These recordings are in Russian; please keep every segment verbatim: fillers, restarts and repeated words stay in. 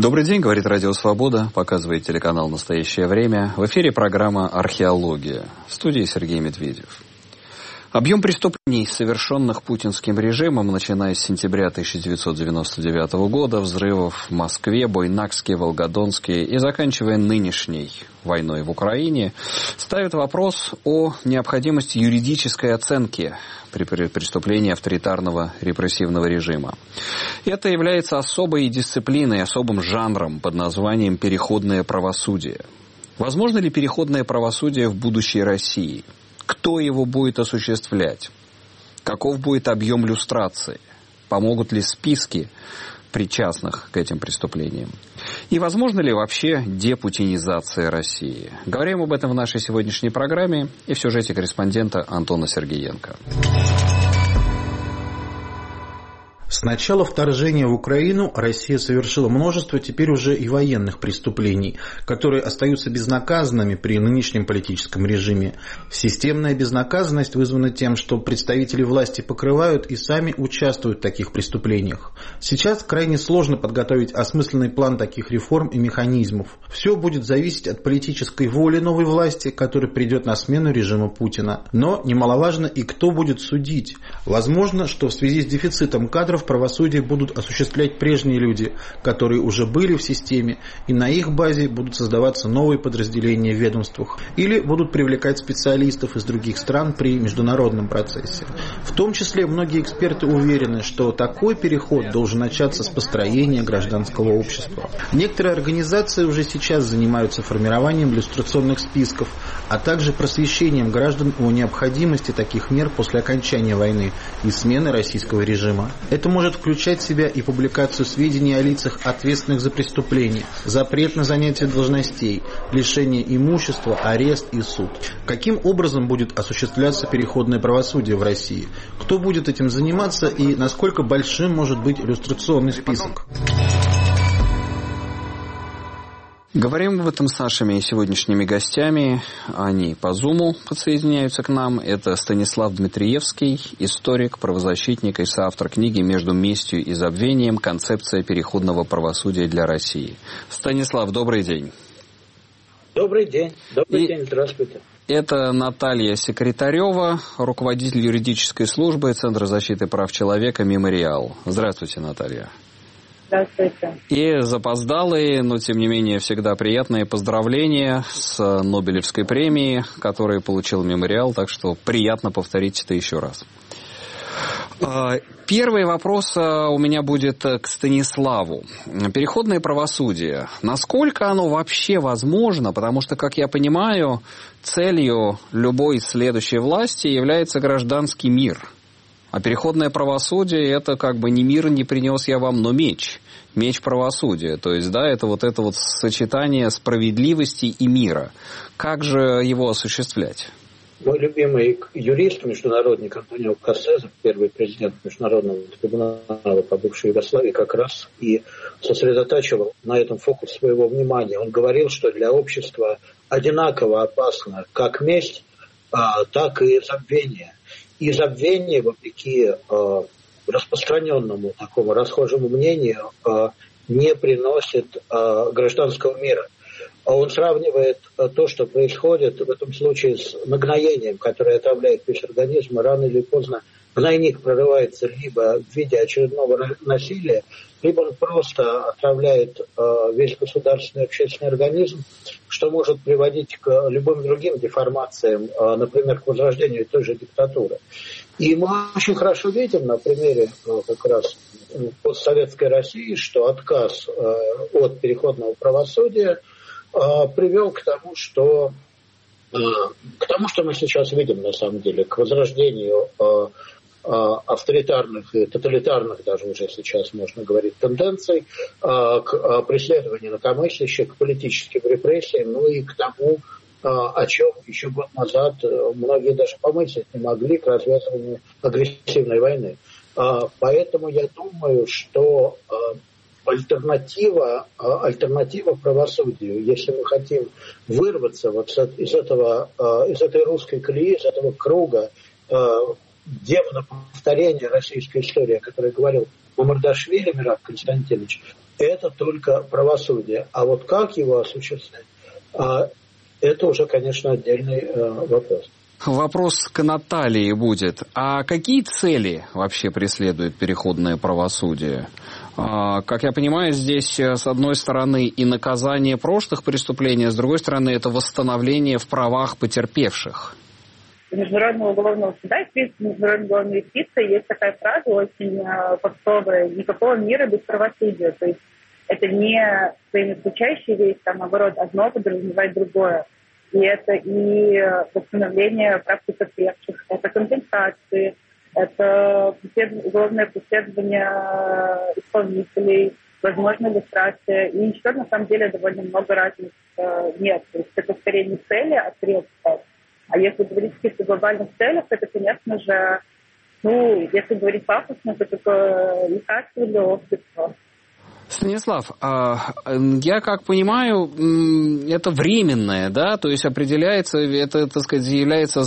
Добрый день, говорит Радио Свобода, показывает телеканал «Настоящее время». В эфире программа «Археология». В студии Сергей Медведев. Объем преступлений, совершенных путинским режимом, начиная с сентября тысяча девятьсот девяносто девятого года, взрывов в Москве, Буйнакске, Волгодонске и заканчивая нынешней войной в Украине, ставит вопрос о необходимости юридической оценки при преступлении авторитарного репрессивного режима. Это является особой дисциплиной, особым жанром под названием «переходное правосудие». Возможно ли переходное правосудие в будущей России? Кто его будет осуществлять? Каков будет объем люстрации? Помогут ли списки причастных к этим преступлениям? И возможно ли вообще депутинизация России? Говорим об этом в нашей сегодняшней программе и в сюжете корреспондента Антона Сергеенко. С начала вторжения в Украину Россия совершила множество теперь уже и военных преступлений, которые остаются безнаказанными при нынешнем политическом режиме. Системная безнаказанность вызвана тем, что представители власти покрывают и сами участвуют в таких преступлениях. Сейчас крайне сложно подготовить осмысленный план таких реформ и механизмов. Все будет зависеть от политической воли новой власти, которая придет на смену режиму Путина. Но немаловажно и кто будет судить. Возможно, что в связи с дефицитом кадров правосудие будут осуществлять прежние люди, которые уже были в системе, и на их базе будут создаваться новые подразделения в ведомствах, или будут привлекать специалистов из других стран при международном процессе. В том числе многие эксперты уверены, что такой переход должен начаться с построения гражданского общества. Некоторые организации уже сейчас занимаются формированием иллюстрационных списков, а также просвещением граждан о необходимости таких мер после окончания войны и смены российского режима. Это может включать в себя и публикацию сведений о лицах, ответственных за преступления, запрет на занятие должностей, лишение имущества, арест и суд. Каким образом будет осуществляться переходное правосудие в России? Кто будет этим заниматься и насколько большим может быть иллюстрационный список? Говорим об этом с нашими сегодняшними гостями. Они по Зуму подсоединяются к нам. Это Станислав Дмитриевский, историк, правозащитник и соавтор книги «Между местью и забвением. Концепция переходного правосудия для России». Станислав, добрый день. Добрый день. Добрый и... день. Здравствуйте. Это Наталья Секретарева, руководитель юридической службы Центра защиты прав человека «Мемориал». Здравствуйте, Наталья. Здравствуйте. И запоздалые, но тем не менее всегда приятные поздравления с Нобелевской премией, которую получил «Мемориал», так что приятно повторить это еще раз. Первый вопрос у меня будет к Станиславу. Переходное правосудие. Насколько оно вообще возможно? Потому что, как я понимаю, целью любой следующей власти является гражданский мир. А переходное правосудие – это как бы не мир не принес я вам, но меч. Меч правосудия. То есть, да, это вот это вот сочетание справедливости и мира. Как же его осуществлять? Мой любимый юрист, международник Антонио Кассеза, первый президент Международного трибунала по бывшей Югославии, как раз и сосредотачивал на этом фокус своего внимания. Он говорил, что для общества одинаково опасно как месть, так и забвение. И забвение, вопреки э, распространенному такому расхожему мнению, э, не приносит э, гражданского мира. Он сравнивает э, то, что происходит в этом случае с нагноением, которое отравляет весь организм, и рано или поздно гнойник прорывается либо в виде очередного насилия, либо он просто отравляет э, весь государственный общественный организм, что может приводить к любым другим деформациям, э, например, к возрождению той же диктатуры. И мы очень хорошо видим на примере э, как раз постсоветской России, что отказ э, от переходного правосудия э, привел к тому, что э, к тому, что мы сейчас видим на самом деле, к возрождению э, авторитарных и тоталитарных, даже уже сейчас можно говорить, тенденций к преследованию инакомыслящих, к политическим репрессиям, ну и к тому, о чем еще год назад многие даже помыслить не могли, к развязыванию агрессивной войны. Поэтому я думаю, что альтернатива, альтернатива правосудию, если мы хотим вырваться вот из этого, из этой русской колеи, из этого круга демона повторения российской истории, о которой говорил Мамардашвили Мираб Константинович, это только правосудие. А вот как его осуществлять, это уже, конечно, отдельный вопрос. Вопрос к Наталье будет. А какие цели вообще преследует переходное правосудие? Как я понимаю, здесь, с одной стороны, и наказание прошлых преступлений, а с другой стороны, это восстановление в правах потерпевших. Международного уголовного суда и в принципе международной уголовной юстиции есть такая фраза очень попсовая: никакого мира без правосудия. То есть это не взаимоисключающая вещь, а наоборот, одно подразумевает другое. И это и восстановление прав потерпевших, это компенсации, это уголовное преследование исполнителей, возможно, иллюстрация. И ничего на самом деле довольно много разных нет. То есть это скорее не цели, а средства. А если говорить о каких-то глобальных целях, это, конечно же, ну, если говорить пафосно, то это лекарство для общества. Станислав, я как понимаю, это временное, да, то есть определяется, это, так сказать, является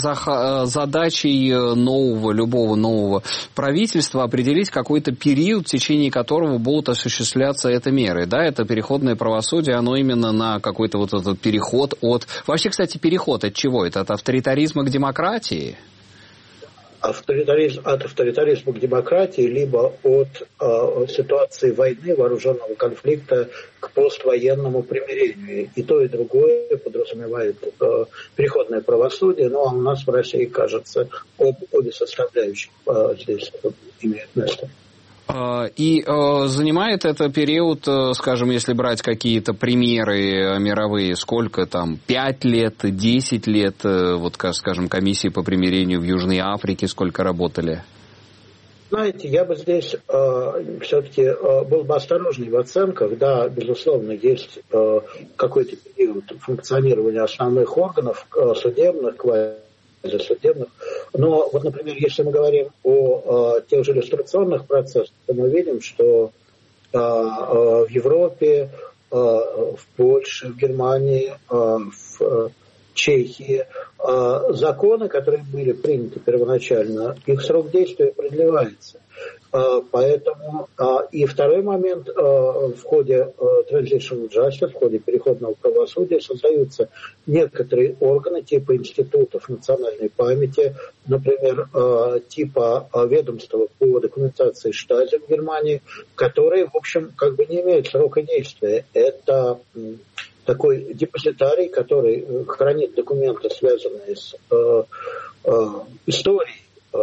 задачей нового, любого нового правительства определить какой-то период, в течение которого будут осуществляться эти меры, да, это переходное правосудие, оно именно на какой-то вот этот переход от... Вообще, кстати, переход от чего? Это от авторитаризма к демократии? Авторитаризм, от авторитаризма к демократии, либо от э, ситуации войны, вооруженного конфликта к поствоенному примирению. И то, и другое подразумевает э, переходное правосудие, ну а у нас в России, кажется, об, обе составляющие э, здесь имеют место. И э, занимает это период, э, скажем, если брать какие-то примеры мировые, сколько там, пять лет, десять лет, э, вот, скажем, комиссии по примирению в Южной Африке, сколько работали? Знаете, я бы здесь э, все-таки э, был бы осторожней в оценках. Да, безусловно, есть э, какой-то период функционирования основных органов э, судебных, судебных. Но вот, например, если мы говорим о э, тех же иллюстрационных процессах, то мы видим, что э, э, в Европе, э, в Польше, в Германии, э, в э, Чехии э, законы, которые были приняты первоначально, их срок действия продлевается. Э, поэтому э, и второй момент, э, в ходе э, Transition Justice, в ходе переходного правосудия создаются некоторые органы типа институтов национальной памяти, например, э, типа э, ведомства по документации Штази в Германии, которые, в общем, как бы не имеют срока действия. Это э, такой депозитарий, который хранит документы, связанные с э, э, историей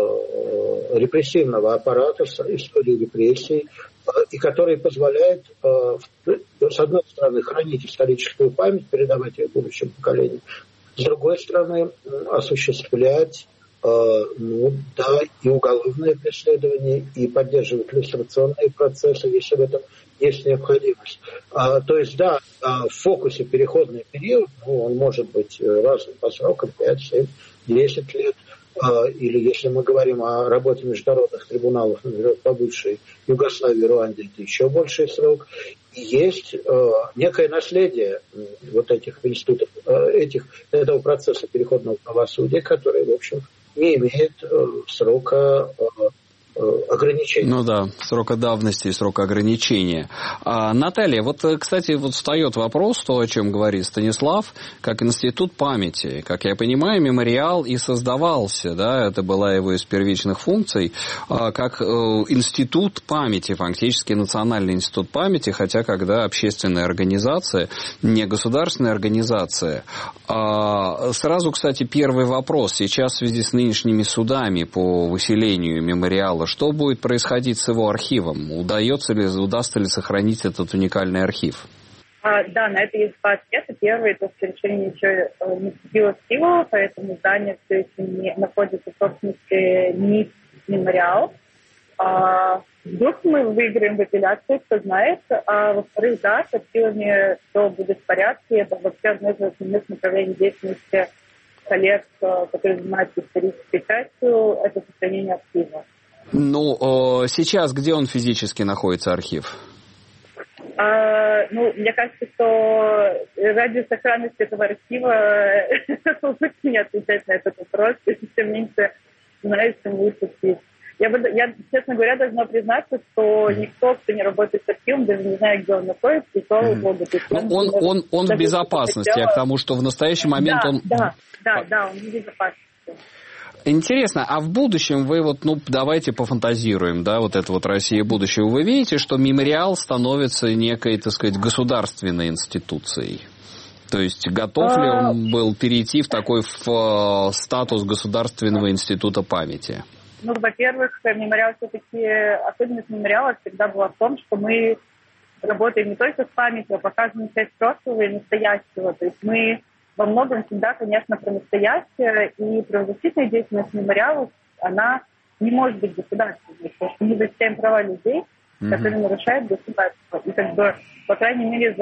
э, репрессивного аппарата, с историей репрессий, э, и который позволяет, э, с одной стороны, хранить историческую память, передавать ее будущим поколениям, с другой стороны, осуществлять э, ну, да, и уголовное преследование, и поддерживать иллюстрационные процессы, если в этом есть необходимость. А, то есть, да, а, в фокусе переходный период, ну, он может быть разным по срокам, пять, семь, десять лет, а, или если мы говорим о работе международных трибуналов, например, по бывшей Югославии, Руанде, это еще больший срок. И есть а, некое наследие вот этих институтов, а, этих, этого процесса переходного правосудия, который, в общем, не имеет а, срока а, ограничений. Ну да, срока давности и срока ограничения. А, Наталья, вот, кстати, вот встает вопрос, то, о чем говорит Станислав, как институт памяти. Как я понимаю, мемориал и создавался, да, это была его из первичных функций, а, как э, институт памяти, фактически национальный институт памяти, хотя когда общественная организация, не государственная организация. А, сразу, кстати, первый вопрос. Сейчас в связи с нынешними судами по выселению мемориала, что будет происходить с его архивом? Удается ли, удастся ли сохранить этот уникальный архив? А, да, на это есть два ответа. Первый, то, что решение еще не вступило в силу, поэтому здание все еще не находится в собственности МИД «Мемориал». А, вдруг мы выиграем в апелляции, кто знает. А во-вторых, да, с архивами все будет в порядке. Это вообще одно из основных направлений деятельности коллег, которые занимаются исторической частью, это сохранение архива. Ну, сейчас где он физически находится, архив? А, ну, мне кажется, что ради сохранности этого архива лучше не отвечать на этот вопрос. Если тем меньше знаешь, тем лучше пить. Я, бы, я, честно говоря, должна признаться, что никто, кто не работает с архивом, даже не знает, где он находится, и слава mm-hmm. богу. То есть он, он, он, он в безопасности, хотела... а к тому, что в настоящий момент да, он... Да, да, да, он в безопасности. Интересно, а в будущем вы вот, ну, давайте пофантазируем, да, вот это вот Россия будущего. Вы видите, что мемориал становится некой, так сказать, государственной институцией? То есть готов ли он был перейти в такой в статус Государственного института памяти? Ну, во-первых, мемориал все-таки, особенность мемориала всегда была в том, что мы работаем не только с памятью, а показываем часть прошлого и настоящего. То есть мы во многом всегда, конечно, про настоящее, и правозащитная деятельность мемориалов, она не может быть государственной, потому что мы защищаем права людей, mm-hmm. которые нарушают государство. И как бы, по крайней мере,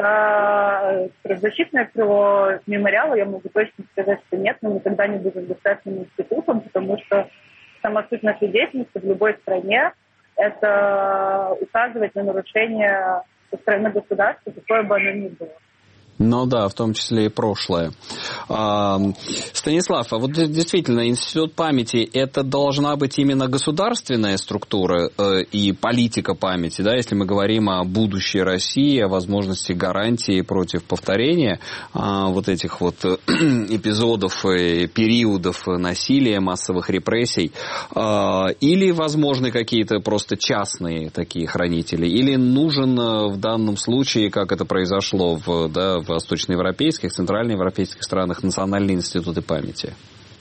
за правозащитное крыло мемориала я могу точно сказать, что нет, мы никогда не будем государственным институтом, потому что сама суть нашей деятельности в любой стране – это указывать на нарушение со стороны государства, какое бы оно ни было. Ну да, в том числе и прошлое. А, Станислав, а вот действительно, Институт памяти – это должна быть именно государственная структура э, и политика памяти, да, если мы говорим о будущей России, о возможности гарантии против повторения э, вот этих вот эпизодов, э, периодов насилия, массовых репрессий, э, или возможны какие-то просто частные такие хранители, или нужен э, в данном случае, как это произошло в, да, в восточноевропейских, центральноевропейских странах, национальные институты памяти?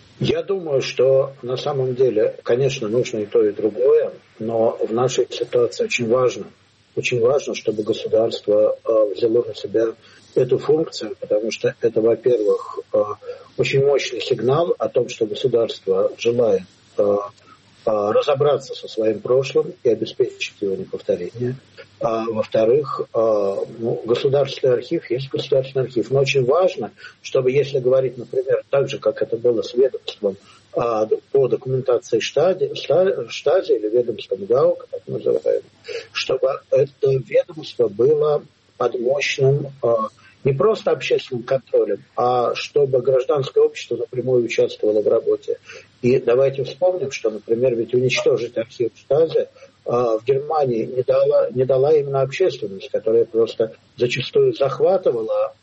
Я думаю, что на самом деле, конечно, нужно и то, и другое, но в нашей ситуации очень важно, очень важно, чтобы государство э, взяло на себя эту функцию, потому что это, во-первых, э, очень мощный сигнал о том, что государство желает э, разобраться со своим прошлым и обеспечить его неповторение. А, во-вторых, а, ну, государственный архив есть государственный архив. Но очень важно, чтобы, если говорить, например, так же, как это было с ведомством а, по документации штази, штази или ведомством ГАУК, так называемым, чтобы это ведомство было под мощным а, не просто общественным контролем, а чтобы гражданское общество напрямую участвовало в работе. И давайте вспомним, что, например, ведь уничтожить архив Штази в Германии не дала, не дала именно общественность, которая просто зачастую захватывала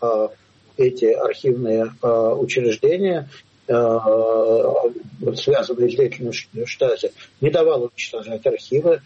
эти архивные учреждения, связанные с деятельностью Штази, не давала уничтожать архивы.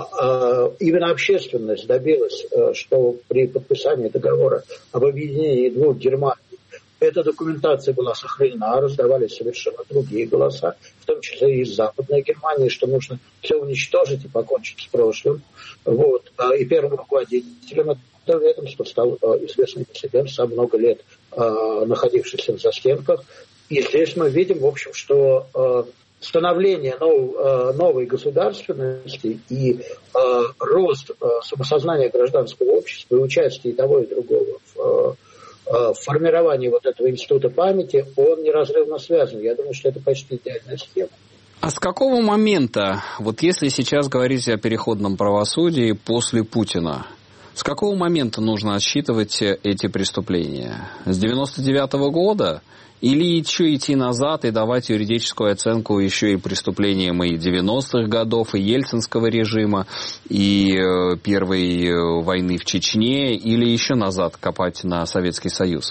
Именно общественность добилась, что при подписании договора об объединении двух Германий эта документация была сохранена, раздавались совершенно другие голоса, в том числе и из Западной Германии, что нужно все уничтожить и покончить с прошлым. Вот. И первым руководителем этого ведомства стал известный диссидент, сам много лет находившийся в застенках. И здесь мы видим, в общем, что э, становление нов, э, новой государственности и э, рост э, самосознания гражданского общества и участие и того, и другого в, э, в формировании вот этого института памяти, он неразрывно связан. Я думаю, что это почти идеальная схема. А с какого момента, вот если сейчас говорить о переходном правосудии после Путина, с какого момента нужно отсчитывать эти преступления? С девяносто девятого года? Или еще идти назад и давать юридическую оценку еще и преступлениям и девяностых годов, и ельцинского режима, и э, первой э, войны в Чечне, или еще назад копать на Советский Союз?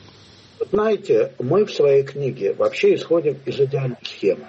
Знаете, мы в своей книге вообще исходим из идеальной схемы.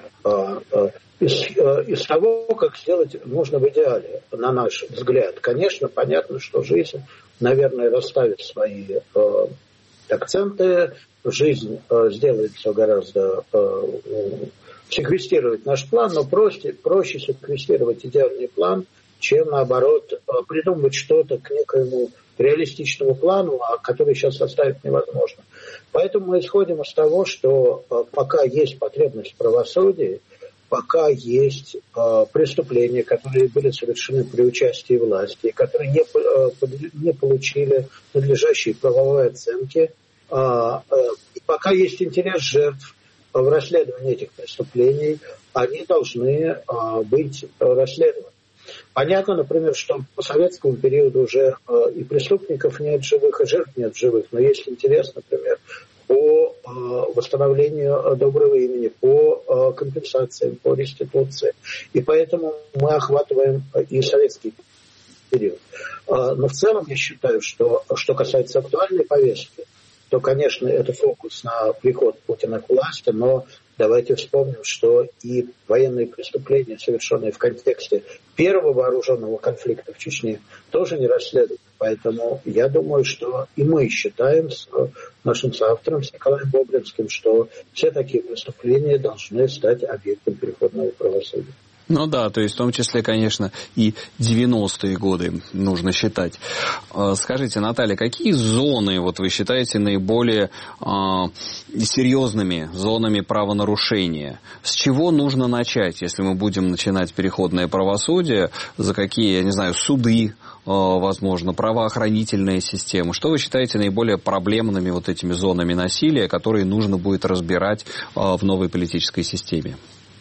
Из, из того, как сделать нужно в идеале, на наш взгляд. Конечно, понятно, что жизнь, наверное, расставит свои э, акценты, жизнь э, сделает все гораздо, э, секвестировать наш план, но проще, проще секвестировать идеальный план, чем, наоборот, э, придумать что-то к некоему реалистичному плану, который сейчас составить невозможно. Поэтому мы исходим из того, что э, пока есть потребность в правосудии, пока есть э, преступления, которые были совершены при участии власти, которые не, э, не получили надлежащей правовой оценки, э, э, и пока есть интерес жертв в расследовании этих преступлений, они должны э, быть расследованы. Понятно, например, что по советскому периоду уже э, и преступников нет живых, и жертв нет живых, но есть интерес, например, по э, восстановлению доброго имени, по по компенсациям, по реституции. И поэтому мы охватываем и советский период. Но в целом я считаю, что что касается актуальной повестки, то, конечно, это фокус на приход Путина к власти, но давайте вспомним, что и военные преступления, совершенные в контексте первого вооруженного конфликта в Чечне, тоже не расследуют. Поэтому я думаю, что и мы считаем с нашим соавтором, с Николаем Боблинским, что все такие преступления должны стать объектом переходного правосудия. Ну да, то есть в том числе, конечно, и девяностые годы нужно считать. Скажите, Наталья, какие зоны, вот вы считаете, наиболее а, серьезными зонами правонарушения? С чего нужно начать, если мы будем начинать переходное правосудие? За какие, я не знаю, суды, возможно, правоохранительная система? Что вы считаете наиболее проблемными вот этими зонами насилия, которые нужно будет разбирать в новой политической системе?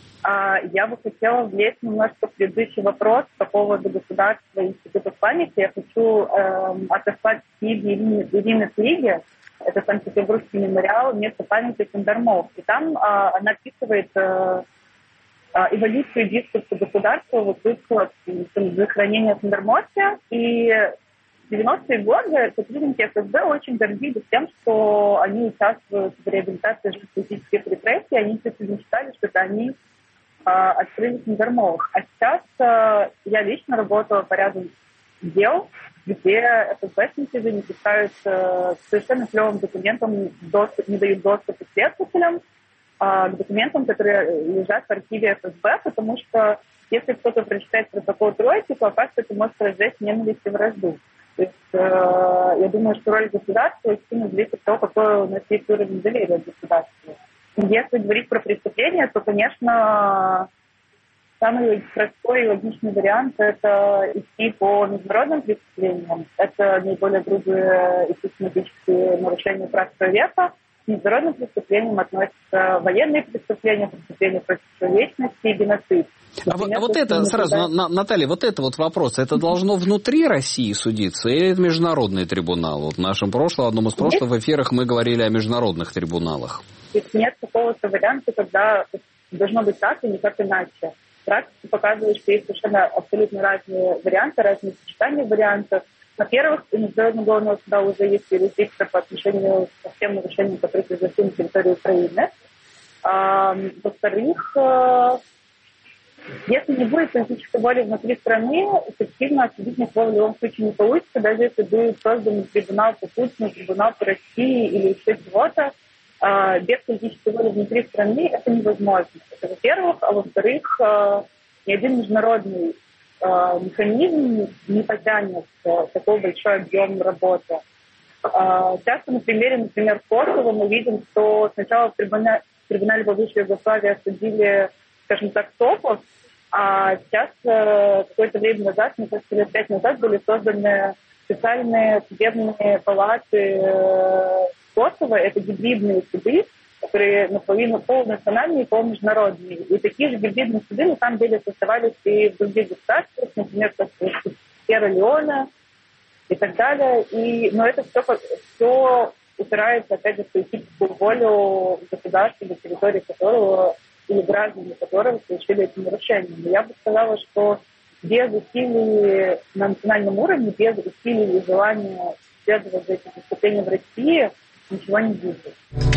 Я бы хотела влезть немножко в предыдущий вопрос по поводу государства и института памяти. Я хочу э, отослать книги Ирины, Ирины Флиги. Это Санкт-Петербургский мемориал «Место памяти Жандармов». И там э, она описывает э, э, эволюцию дискурса государства вот из захоронения Жандармовки. И в девяностые годы сотрудники эф эс бэ очень гордились тем, что они участвуют в реабилитации политических репрессий. Они действительно считали, что это они открыли Жандармовых. А сейчас э, я лично работала по ряду дел, где эф эс бэшники не пускают э, совершенно клевым документам, доступ, не дают доступ к следователям, э, к документам, которые лежат в архиве эф эс бэ, потому что если кто-то прочитает протокол тройки, то оказывается, это может разжечь ненависть и вражду. То есть э, я думаю, что роль государства очень сильно зависит от того, какой у нас есть уровень доверия к государству. Если говорить про преступления, то, конечно, самый простой и логичный вариант – это идти по международным преступлениям. Это наиболее грубые и систематические нарушения прав человека. К международным преступлениям относятся военные преступления, преступления против человечности и геноцид. А вот, а вот это, сразу, на, Наталья, вот это вот вопрос, это должно внутри России судиться или это международный трибунал? Вот в нашем прошлом, одном из прошлых эфирах мы говорили о международных трибуналах. Нет какого-то варианта, когда должно быть так и никак иначе. Практика показывает, что есть совершенно абсолютно разные варианты, разные сочетания вариантов. Во-первых, у Международного уголовного суда уже есть юрисдикция по отношению ко всем нарушениям, которые произошли на территории Украины. А, во-вторых, если не будет политической воли внутри страны, эффективно осудить никого в любом случае не получится, даже если будет создан трибунал по Путину, трибунал по России или еще чего-то. Без политической воли внутри страны это невозможно. Это во-первых. А во-вторых, ни один международный механизм не потянет такой большой объем работы. Часто на примере, например, Косово мы видим, что сначала в трибунале, в трибунале по бывшей Югославии осудили, скажем так, топов, а сейчас какое-то время назад, мне кажется, лет пять назад были созданы специальные судебные палаты Косово. Это гибридные суды, которые наполовину полунациональные и полумеждународные. И такие же гибридные суды на самом деле создавались и в других государствах, например, как Сьерра-Леоне и так далее. И, но это все, все упирается, опять же, в политическую волю государства, на территории которого или граждане которого совершили эти нарушения. Но я бы сказала, что без усилий на национальном уровне, без усилий и желания следовать за эти преступления в России, ничего не будет.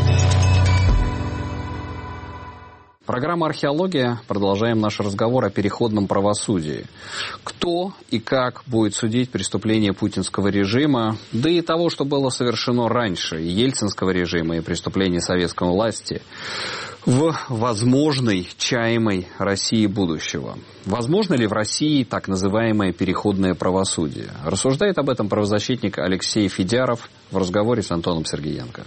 Программа «Археология». Продолжаем наш разговор о переходном правосудии. Кто и как будет судить преступления путинского режима, да и того, что было совершено раньше, и ельцинского режима, и преступления советской власти, в возможной, чаемой России будущего. Возможно ли в России так называемое переходное правосудие? Рассуждает об этом правозащитник Алексей Федяров в разговоре с Антоном Сергеенко.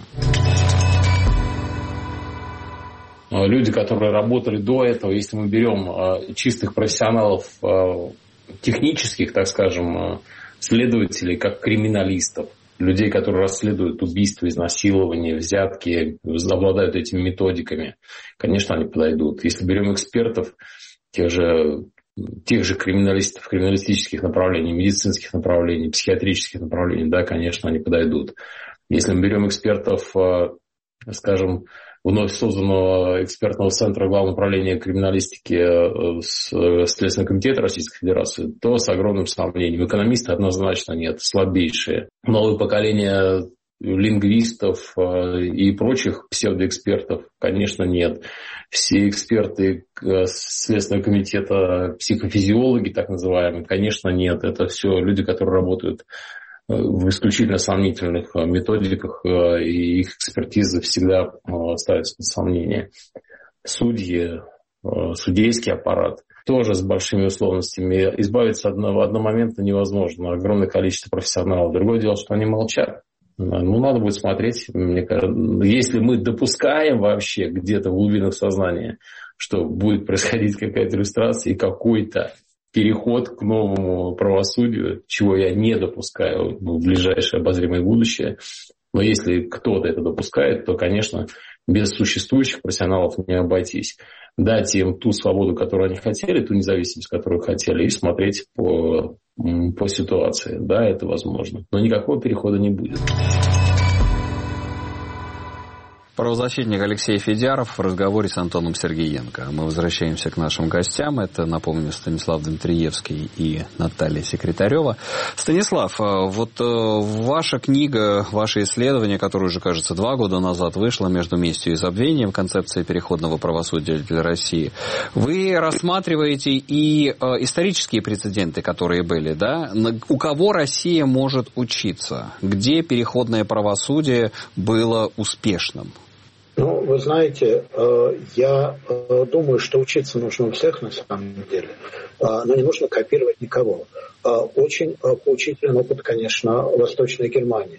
Люди, которые работали до этого, если мы берем чистых профессионалов, технических, так скажем, следователей, как криминалистов, людей, которые расследуют убийства, изнасилования, взятки, обладают этими методиками, конечно, они подойдут. Если берем экспертов, тех же, тех же криминалистов, криминалистических направлений, медицинских направлений, психиатрических направлений, да, конечно, они подойдут. Если мы берем экспертов, скажем, вновь созданного экспертного центра Главного управления криминалистики Следственного комитета Российской Федерации, то с огромным сомнением. Экономисты однозначно нет, слабейшие. Новое поколение лингвистов и прочих псевдоэкспертов, конечно, нет. Все эксперты Следственного комитета, психофизиологи так называемые, конечно, нет. Это все люди, которые работают в исключительно сомнительных методиках, и их экспертизы всегда ставятся под сомнение. Судьи, судейский аппарат тоже с большими условностями. Избавиться одного, одномоментно невозможно. Огромное количество профессионалов. Другое дело, что они молчат. Ну, надо будет смотреть. Мне кажется, если мы допускаем вообще где-то в глубинах сознания, что будет происходить какая-то иллюстрация и какой-то переход к новому правосудию, чего я не допускаю в ближайшее обозримое будущее. Но если кто-то это допускает, то, конечно, без существующих профессионалов не обойтись. Дать им ту свободу, которую они хотели, ту независимость, которую хотели, и смотреть по, по ситуации. Да, это возможно. Но никакого перехода не будет. Правозащитник Алексей Федяров в разговоре с Антоном Сергеенко. Мы возвращаемся к нашим гостям. Это, напомню, Станислав Дмитриевский и Наталья Секретарева. Станислав, вот ваша книга, ваше исследование, которое уже, кажется, два года назад вышло, «Между местью и забвением. Концепция переходного правосудия для России». Вы рассматриваете и исторические прецеденты, которые были, да? У кого Россия может учиться? Где переходное правосудие было успешным? Ну, вы знаете, я думаю, что учиться нужно у всех на самом деле, но не нужно копировать никого. Очень поучителен опыт, конечно, Восточной Германии,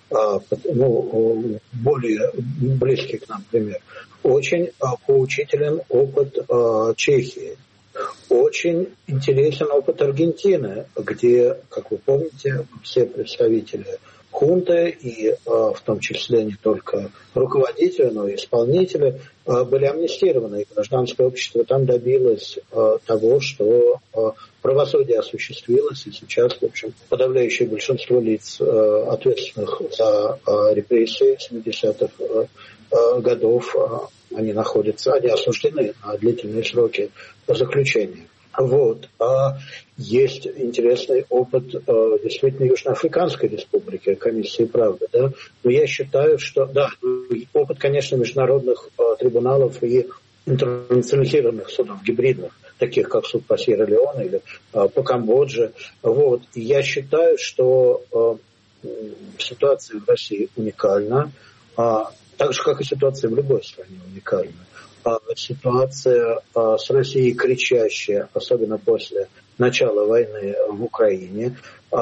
ну, более близкий к нам пример. Очень поучителен опыт Чехии. Очень интересен опыт Аргентины, где, как вы помните, все представители хунты, и э, в том числе не только руководители, но и исполнители, э, были амнистированы. И гражданское общество там добилось э, того, что э, правосудие осуществилось, и сейчас, в общем, подавляющее большинство лиц, э, ответственных за э, репрессии семидесятых э, э, годов, э, они находятся, они осуждены на длительные сроки заключения. Вот. А есть интересный опыт э, действительно Южноафриканской республики, комиссии правды. Да? Но я считаю, что да, опыт, конечно, международных э, трибуналов и интернационализированных судов, гибридных, таких как суд по Сьерра-Леоне или э, по Камбодже. Вот. И я считаю, что э, ситуация в России уникальна, э, так же, как и ситуация в любой стране уникальна. Ситуация с Россией кричащая, особенно после начала войны в Украине.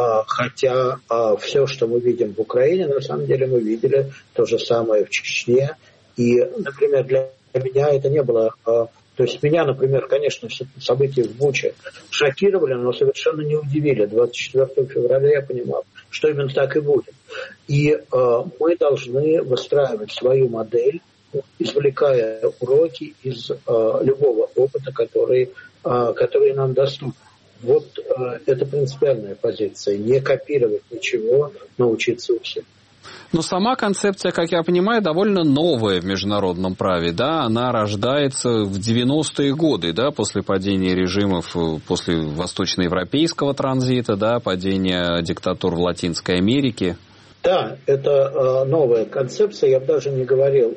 Хотя все, что мы видим в Украине, на самом деле мы видели то же самое в Чечне. И, например, для меня это не было... То есть меня, например, конечно, события в Буче шокировали, но совершенно не удивили. двадцать четвёртого февраля я понимал, что именно так и будет. И мы должны выстраивать свою модель, извлекая уроки из э, любого опыта, который, э, который нам доступен. Вот э, это принципиальная позиция. Не копировать ничего, научиться у всех. Но сама концепция, как я понимаю, довольно новая в международном праве, да, она рождается в девяностые годы, да, после падения режимов, после восточноевропейского транзита, да, падения диктатур в Латинской Америке. Да, это э, новая концепция, я бы даже не говорил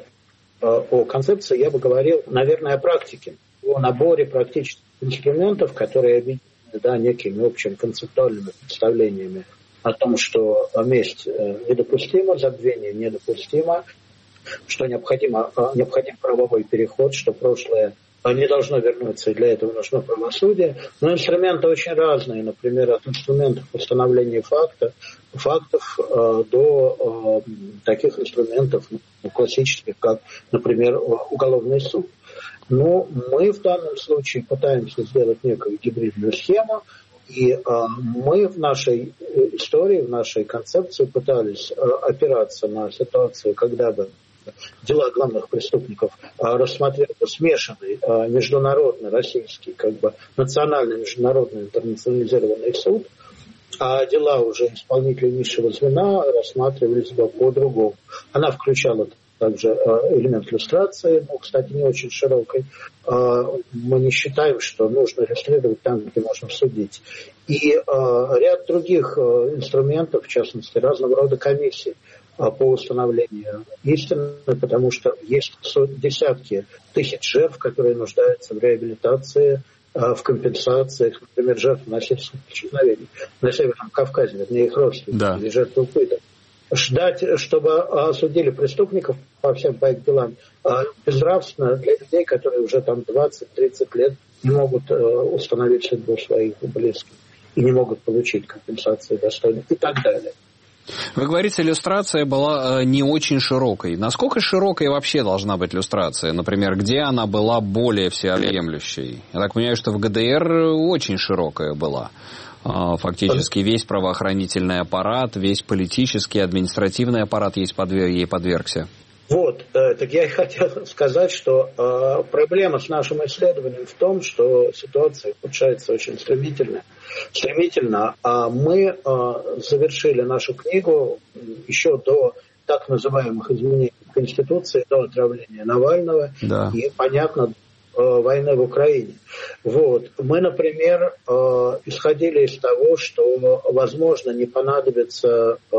о концепции, я бы говорил, наверное, о практике, о наборе практических инструментов, которые объединены, да, некими общими концептуальными представлениями о том, что месть недопустима, забвение недопустимо, что необходимо, необходим правовой переход, что прошлое не должно вернуться, и для этого нужно правосудие. Но инструменты очень разные, например, от инструментов установления факта, фактов э, до э, таких инструментов ну, классических, как, например, уголовный суд. Но мы в данном случае пытаемся сделать некую гибридную схему, и э, мы в нашей истории, в нашей концепции пытались э, опираться на ситуацию, когда бы дела главных преступников рассмотрели смешанный международный, российский, как бы национальный, международный, интернационализированный суд, а дела уже исполнителей низшего звена рассматривались бы по-другому. Она включала также элемент люстрации, ну, кстати, не очень широкой. Мы не считаем, что нужно расследовать там, где можно судить. И ряд других инструментов, в частности, разного рода комиссий по установлению истины, потому что есть десятки тысяч жертв, которые нуждаются в реабилитации, в компенсациях, например, жертв насильственных преступлений на Северном Кавказе, вернее, их родственники, да. Или жертвы пыток. Ждать, чтобы осудили преступников по всем по их делам, безнравственно для людей, которые уже там двадцать-тридцать лет не могут установить судьбу своих близких и не могут получить компенсации достойные и так далее. Вы говорите, иллюстрация была не очень широкой. Насколько широкой вообще должна быть иллюстрация? Например, где она была более всеобъемлющей? Я так понимаю, что в ГДР очень широкая была. Фактически весь правоохранительный аппарат, весь политический, административный аппарат ей подвергся. Вот, так я и хотел сказать, что э, проблема с нашим исследованием в том, что ситуация ухудшается очень стремительно. Стремительно. А мы э, завершили нашу книгу еще до так называемых изменений в Конституции, до отравления Навального да. и, понятно, э, войны в Украине. Вот. Мы, например, э, исходили из того, что, возможно, не понадобится... Э,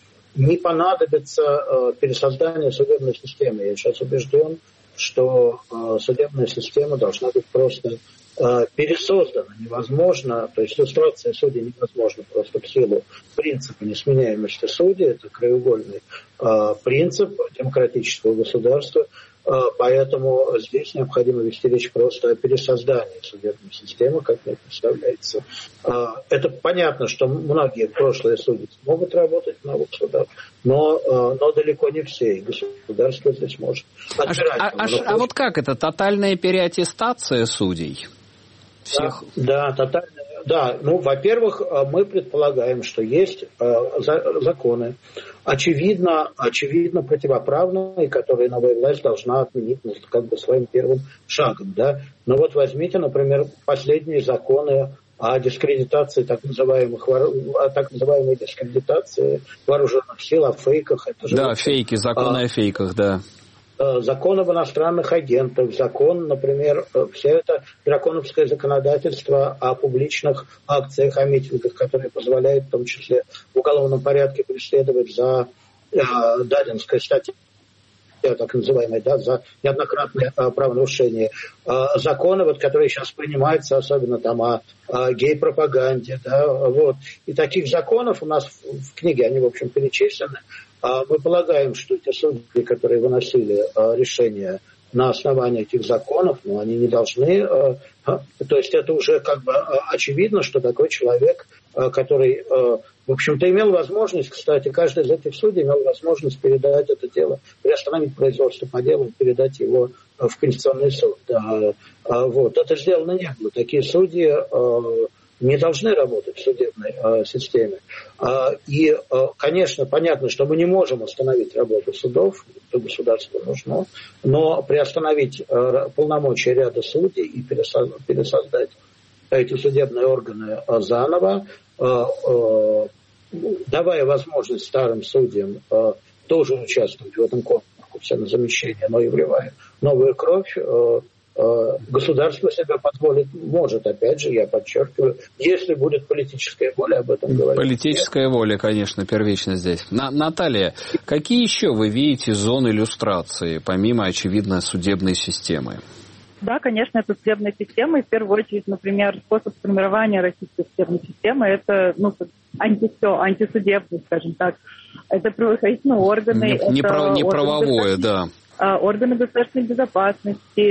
Не понадобится э, пересоздание судебной системы. Я сейчас убежден, что э, судебная система должна быть просто э, пересоздана. Невозможно, то есть иллюстрация судей невозможна просто в силу принципа несменяемости судей. Это краеугольный э, принцип демократического государства. Э, поэтому здесь необходимо вести речь просто о пересоздании судебной системы, как мне представляется. Э, это понятно, что многие прошлые судьи могут работать в новых судах, но, э, но далеко не все, и государство здесь может отбирать. А, а, а, а вот как это? Тотальная переаттестация судей? Всех? Да, да, тотальная. Да, ну, во-первых, мы предполагаем, что есть э, за, законы, очевидно, очевидно противоправные, которые новая власть должна отменить, ну, как бы своим первым шагом, да. Но вот возьмите, например, последние законы о дискредитации так называемых, о так называемой дискредитации вооруженных сил, о фейках. Это же да, фейки, законы а, о фейках, да. Закон об иностранных агентах, закон, например, все это драконовское законодательство о публичных акциях, о митингах, которые позволяют в том числе в уголовном порядке преследовать за э, Дадинской статьей, так называемой, да, за неоднократное э, правонарушение. Э, законы, вот, которые сейчас принимаются, особенно там о, о гей-пропаганде, да, вот. И таких законов у нас в, в книге, они, в общем, перечислены. Мы полагаем, что эти судьи, которые выносили решения на основании этих законов, ну, они не должны... То есть это уже как бы очевидно, что такой человек, который, в общем-то, имел возможность, кстати, каждый из этих судей имел возможность передать это дело, приостановить производство по делу и передать его в Конституционный суд. Вот. Это сделано не было. Такие судьи... не должны работать в судебной э, системе. Э, и, э, конечно, понятно, что мы не можем остановить работу судов, это государству нужно, но приостановить э, полномочия ряда судей и пересоздать, пересоздать эти судебные органы э, заново, э, э, давая возможность старым судьям э, тоже участвовать в этом конкурсе на замещение, но и вливая новую кровь, э, государство себя позволить может, опять же, я подчеркиваю, если будет политическая воля, об этом говорить. Политическая воля, конечно, первична здесь. На, Наталья, какие еще вы видите зоны иллюстрации, помимо, очевидно, судебной системы? Да, конечно, это судебная система, и в первую очередь, например, способ формирования российской судебной системы, это, ну, анти все, антисудебный, скажем так. Это правоохранительные органы. Не, это не, прав, не правовое, да. Органы государственной безопасности,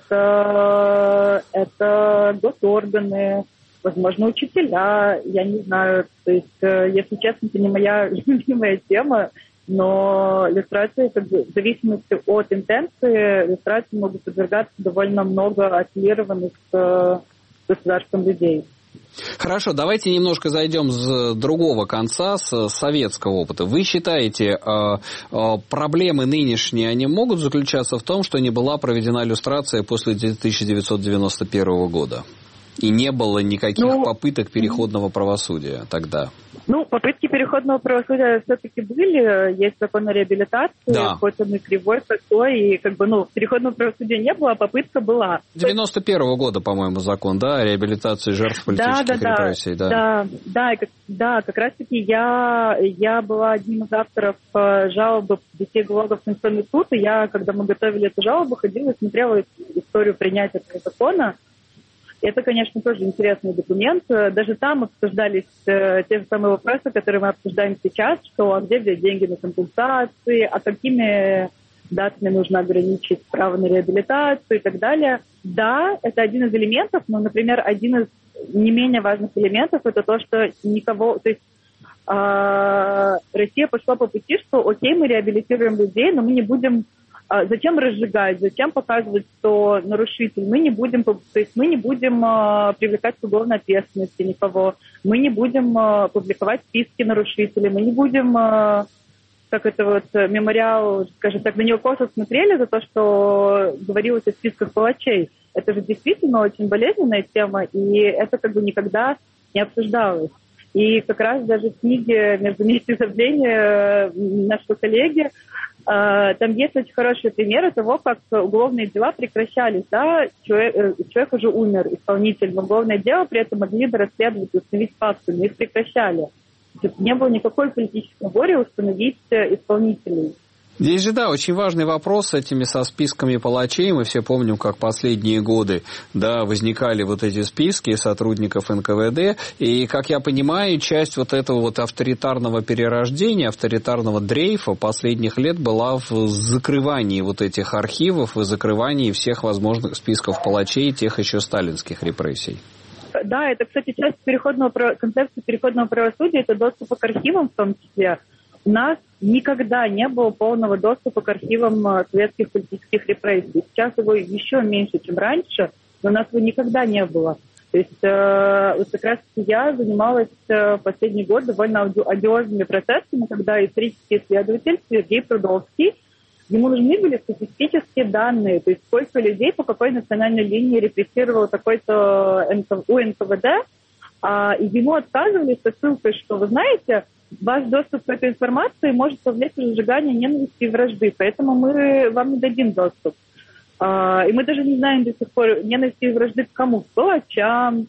это, это госорганы, возможно, учителя, я не знаю. То есть, если честно, это не моя любимая тема, но иллюстрации, как бы, в зависимости от интенции, иллюстрации могут подвергаться довольно много аффилированных с государством людей. Хорошо, давайте немножко зайдем с другого конца, с советского опыта. Вы считаете, проблемы нынешние, они могут заключаться в том, что не была проведена иллюстрация после тысяча девятьсот девяносто первого года? И не было никаких ну, попыток переходного правосудия тогда? Ну, попытки переходного правосудия все-таки были. Есть закон о реабилитации, да. хоть он и кривой, косой, и как бы, ну, переходного правосудия не было, а попытка была. девяносто первого года, по-моему, закон, да, о реабилитации жертв политических да, да, репрессий, да. Да, да, да, да, как раз-таки я, я была одним из авторов жалобы детей ГУЛАГа в Конституционный суд, и я, когда мы готовили эту жалобу, ходила и смотрела историю принятия этого закона. Это, конечно, тоже интересный документ. Даже там обсуждались э, те же самые вопросы, которые мы обсуждаем сейчас, что а где взять деньги на компенсации, а какими датами нужно ограничить право на реабилитацию и так далее. Да, это один из элементов, но, например, один из не менее важных элементов это то, что никого... То есть э, Россия пошла по пути, что окей, мы реабилитируем людей, но мы не будем... Зачем разжигать, зачем показывать, что нарушитель? Мы не будем, то есть мы не будем uh, привлекать к уголовной ответственности никого, мы не будем uh, публиковать списки нарушителей, мы не будем, uh, как это вот мемориал, скажем так, на него косо смотрели за то, что говорилось о списках палачей. Это же действительно очень болезненная тема, и это как бы никогда не обсуждалось. И как раз даже в книге «Между месть и забвение» нашего коллеги там есть очень хорошие примеры того, как уголовные дела прекращались. Да? Человек, человек уже умер, исполнитель, но уголовное дело при этом могли бы расследовать и установить факты, но их прекращали. Не было никакой политической воли установить исполнителей. Здесь же, да, очень важный вопрос с этими со списками палачей. Мы все помним, как последние годы, да, возникали вот эти списки сотрудников эн ка вэ дэ. И, как я понимаю, часть вот этого вот авторитарного перерождения, авторитарного дрейфа последних лет была в закрывании вот этих архивов и закрывании всех возможных списков палачей, тех еще сталинских репрессий. Да, это, кстати, часть переходного, концепции переходного правосудия, это доступ к архивам в том числе. У нас никогда не было полного доступа к архивам советских политических репрессий. Сейчас его еще меньше, чем раньше, но у нас его никогда не было. То есть э, вот как раз я занималась э, последний год довольно одиозными процессами, когда исторический исследователь Сергей Прудовский, ему нужны были статистические данные, то есть сколько людей по какой национальной линии репрессировал такой-то у эн ка вэ дэ, а, и ему отказывали со ссылкой, что, вы знаете, ваш доступ к этой информации может повлечь разжигание ненависти и вражды, поэтому мы вам не дадим доступ. А, и мы даже не знаем до сих пор ненависти и вражды к кому? К палачам,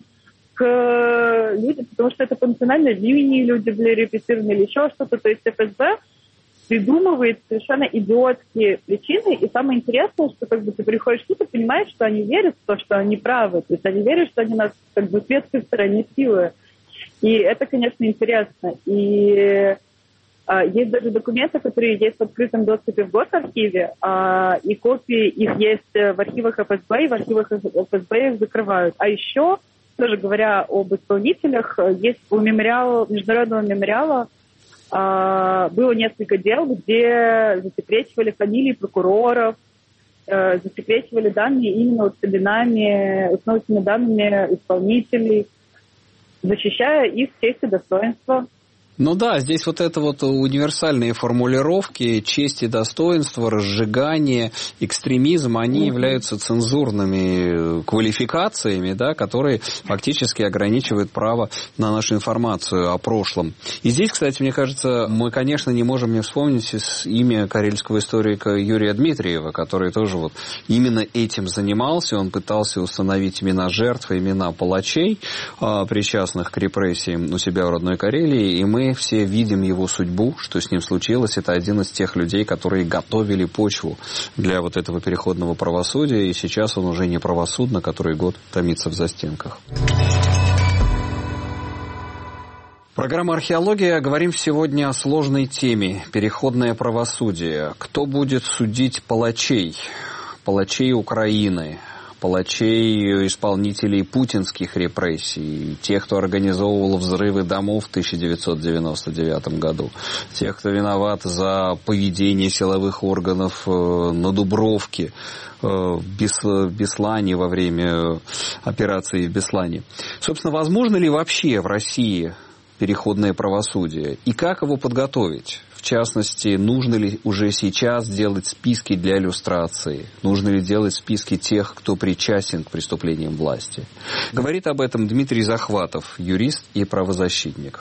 к людям, потому что это по национальной линии люди были репрессированы или еще что-то. То есть эф эс бэ придумывает совершенно идиотские причины, и самое интересное, что как бы ты приходишь тут и понимаешь, что они верят в то, что они правы, то есть они верят, что они нас как бы в светской стороне силы. И это, конечно, интересно. И а, есть даже документы, которые есть в открытом доступе в госархиве, а, и копии их есть в архивах эф эс бэ, и в архивах эф эс бэ их закрывают. А еще, тоже говоря об исполнителях, есть у мемориала, международного мемориала а, было несколько дел, где засекречивали фамилии прокуроров, а, засекречивали данные именно вот с именами, с научными данными исполнителей, защищая их честь и достоинство. Ну да, здесь вот это вот универсальные формулировки честь и достоинство, разжигание, экстремизм, они mm-hmm. являются цензурными квалификациями, да, которые фактически ограничивают право на нашу информацию о прошлом. И здесь, кстати, мне кажется, мы, конечно, не можем не вспомнить имя карельского историка Юрия Дмитриева, который тоже вот именно этим занимался. Он пытался установить имена жертв и имена палачей, причастных к репрессиям у себя в родной Карелии, и мы все видим его судьбу, что с ним случилось. Это один из тех людей, которые готовили почву для вот этого переходного правосудия, и сейчас он уже не правосудно, который год томится в застенках. Программа «Археология». Говорим сегодня о сложной теме – переходное правосудие. Кто будет судить палачей? Палачей Украины, палачей, исполнителей путинских репрессий, тех, кто организовывал взрывы домов в тысяча девятьсот девяносто девятом году, тех, кто виноват за поведение силовых органов на Дубровке, в Беслане во время операции в Беслане. Собственно, возможно ли вообще в России переходное правосудие? И как его подготовить? В частности, нужно ли уже сейчас делать списки для люстрации, нужно ли делать списки тех, кто причастен к преступлениям власти. Говорит об этом Дмитрий Захватов, юрист и правозащитник.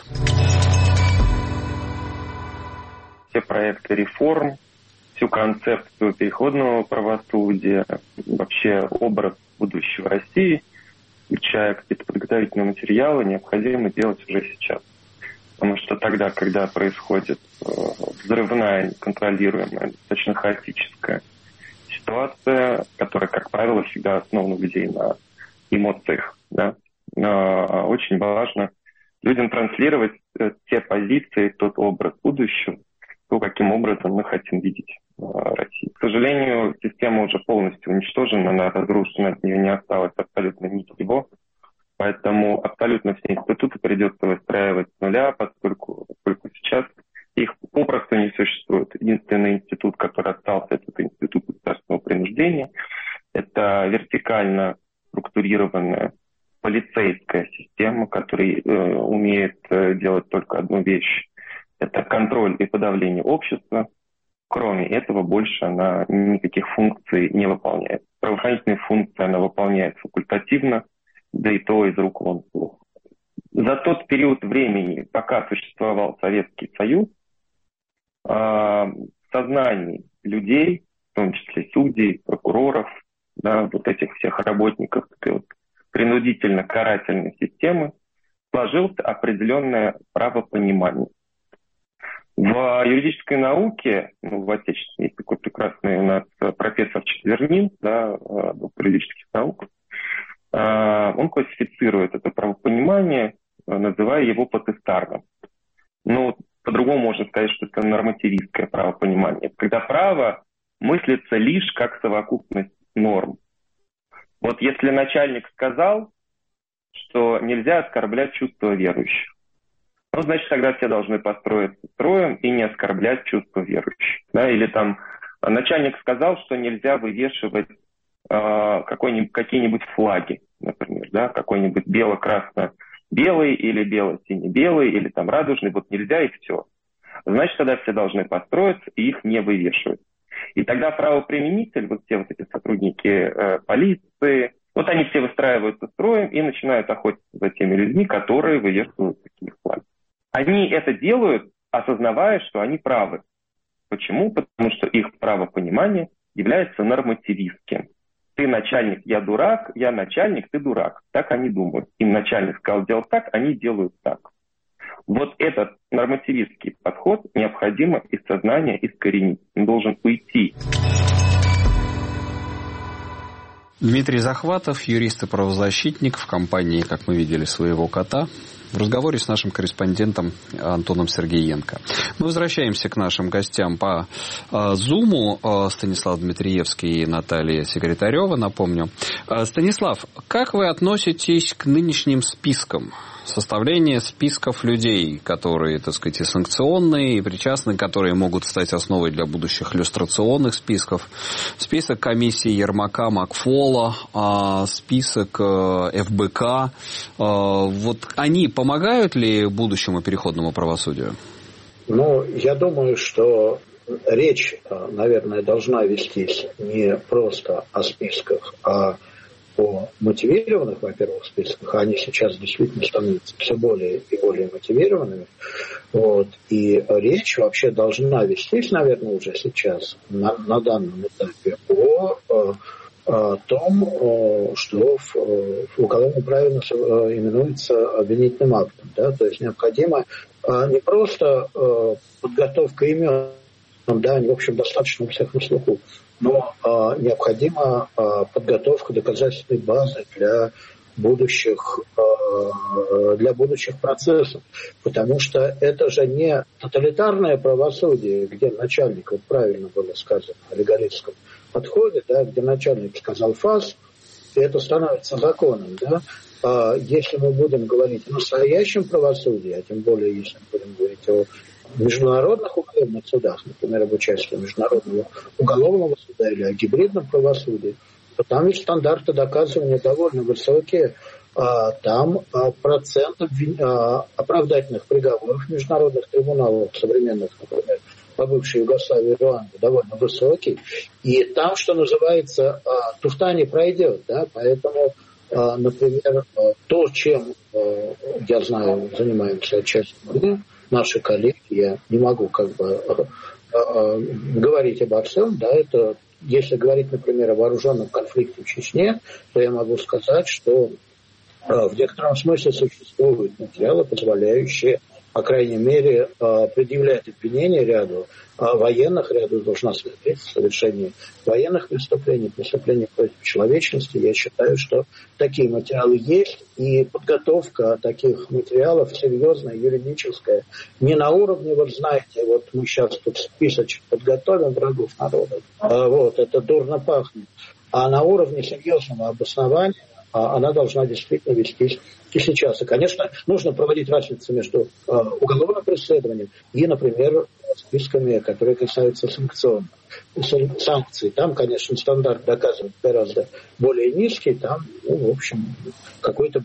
Все проекты реформ, всю концепцию переходного правосудия, вообще образ будущего России, включая какие-то подготовительные материалы, необходимо делать уже сейчас. Потому что тогда, когда происходит взрывная, неконтролируемая, достаточно хаотическая ситуация, которая, как правило, всегда основана у людей на эмоциях, да, очень важно людям транслировать те позиции, тот образ будущего, то, каким образом мы хотим видеть Россию. К сожалению, система уже полностью уничтожена, она разрушена, от нее не осталось абсолютно ничего. Поэтому абсолютно все институты придется выстраивать с нуля, поскольку, поскольку сейчас их попросту не существует. Единственный институт, который остался, это институт государственного принуждения. Это вертикально структурированная полицейская система, которая э, умеет э, делать только одну вещь. Это контроль и подавление общества. Кроме этого, больше она никаких функций не выполняет. Правоохранительные функции она выполняет факультативно, да и то из рук вон плохо. За тот период времени, пока существовал Советский Союз, в сознании людей, в том числе судей, прокуроров, да, вот этих всех работников вот, принудительно-карательной системы, сложилось определенное правопонимание. В юридической науке, ну, в отечественной, есть такой прекрасный у нас профессор Четвернин, да, доктор юридических наук, он классифицирует это правопонимание, называя его потестарным. Ну, по-другому можно сказать, что это нормативистское правопонимание, когда право мыслится лишь как совокупность норм. Вот если начальник сказал, что нельзя оскорблять чувства верующих, ну, значит, тогда все должны построиться строем и не оскорблять чувства верующих. Да? Или там начальник сказал, что нельзя вывешивать э, какой-нибудь, какие-нибудь флаги, например, да? Какой-нибудь бело-красно-белый или бело-сине-белый, или там радужный, вот нельзя и все. Значит, тогда все должны построиться и их не вывешивать. И тогда правоприменитель, вот все вот эти сотрудники э, полиции, вот они все выстраиваются строем и начинают охотиться за теми людьми, которые вывешивают такие флаги. Они это делают, осознавая, что они правы. Почему? Потому что их правопонимание является нормативистским. Ты начальник, я дурак, я начальник, ты дурак. Так они думают. Им начальник сказал делать так, они делают так. Вот этот нормативистский подход необходимо из сознания искоренить. Он должен уйти. Дмитрий Захватов, юрист и правозащитник в компании, как мы видели, своего кота, в разговоре с нашим корреспондентом Антоном Сергеенко. Мы возвращаемся к нашим гостям по Зуму. Станислав Дмитриевский и Наталья Секретарева, напомню. Станислав, как вы относитесь к нынешним спискам? Составление списков людей, которые, так сказать, и санкционные, и причастные, которые могут стать основой для будущих люстрационных списков. Список комиссии Ермака, Макфола, список эф бэ ка. Вот они помогают ли будущему переходному правосудию? Ну, я думаю, что речь, наверное, должна вестись не просто о списках, а о мотивированных, во-первых, списках, а они сейчас действительно становятся все более и более мотивированными. Вот. И речь вообще должна вестись, наверное, уже сейчас, на, на данном этапе, о, о, о том, что в, в уголовном праве именуется обвинительным актом. Да? То есть необходимо не просто подготовка имен, да, они, в общем, достаточно у всех на слуху, но э, необходима э, подготовка доказательной базы для будущих, э, для будущих процессов. Потому что это же не тоталитарное правосудие, где начальник, вот правильно было сказано о легалистском подходе, да, где начальник сказал фас, и это становится законом. Да? А если мы будем говорить о настоящем правосудии, а тем более, если мы будем говорить о международных уголовных судах, например, об участии Международного уголовного суда или о гибридном правосудии, то там ведь стандарты доказывания довольно высокие. А там а, процент обвин... а, оправдательных приговоров международных трибуналов, современных, например, по бывшей Югославии, Руанду, довольно высокий. И там, что называется, туфта не пройдет. Да? Поэтому, например, то, чем, я знаю, занимаемся отчасти мы, наши коллеги, я не могу как бы говорить обо всем, да, это, если говорить, например, о вооруженном конфликте в Чечне, то я могу сказать, что в некотором смысле существуют материалы, позволяющие, по крайней мере, предъявлять обвинения ряду военных, ряду должностных лиц в совершении военных преступлений, преступлений против человечности. Я считаю, что такие материалы есть, и подготовка таких материалов серьезная, юридическая, не на уровне, вот знаете, вот мы сейчас тут списочек подготовим врагов народа, вот, это дурно пахнет, а на уровне серьезного обоснования она должна действительно вестись и сейчас. И, конечно, нужно проводить разницу между э, уголовным преследованием и, например, списками, которые касаются санкционных санкций. Там, конечно, стандарт доказывать гораздо более низкий, там, ну, в общем, какой-то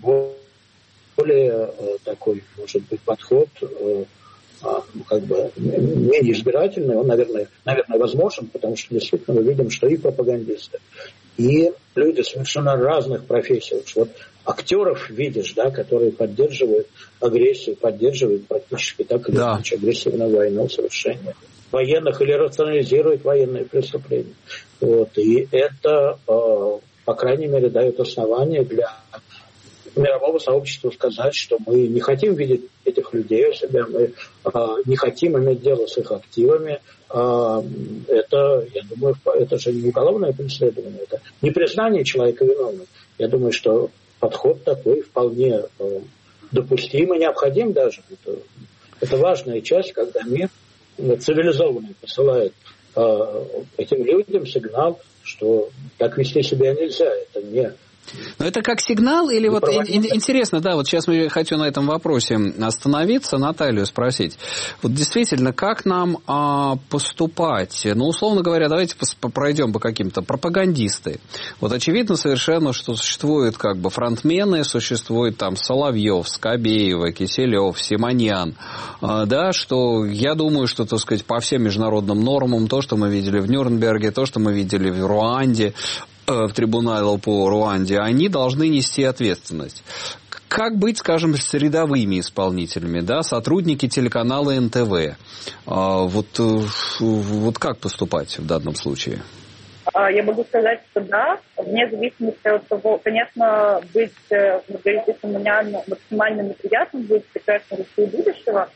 более э, такой, может быть, подход э, как бы менее избирательный, он, наверное, наверное, возможен, потому что действительно мы видим, что и пропагандисты, и люди совершенно разных профессий. Вот актеров видишь, да, которые поддерживают агрессию, поддерживают практически так или да. иначе агрессивную войну, совершенно военных или рационализируют военные преступления. Вот. И это, по крайней мере, дает основание для мирового сообщества сказать, что мы не хотим видеть этих людей у себя, мы а, не хотим иметь дело с их активами. А, это, я думаю, это же не уголовное преследование, это не признание человека виновным. Я думаю, что подход такой вполне а, допустим и необходим даже. Это, это важная часть, когда мир цивилизованный посылает а, этим людям сигнал, что так вести себя нельзя. Это не Но это как сигнал или вот интересно, да, вот сейчас я хочу на этом вопросе остановиться, Наталью спросить. Вот действительно, как нам а, поступать? Ну, условно говоря, давайте пройдем по каким-то пропагандисты. Вот очевидно совершенно, что существуют как бы фронтмены, существует там Соловьев, Скобеева, Киселев, Симоньян, а, да, что я думаю, что, так сказать, по всем международным нормам, то, что мы видели в Нюрнберге, то, что мы видели в Руанде, в трибунале по Руанде, они должны нести ответственность. Как быть, скажем, с рядовыми исполнителями, да, сотрудники телеканала эн тэ вэ? А, вот, вот как поступать в данном случае? Я могу сказать, что да, вне зависимости от того, конечно, быть Маргаритой Симонян максимально неприятным будет прекрасно России будущего,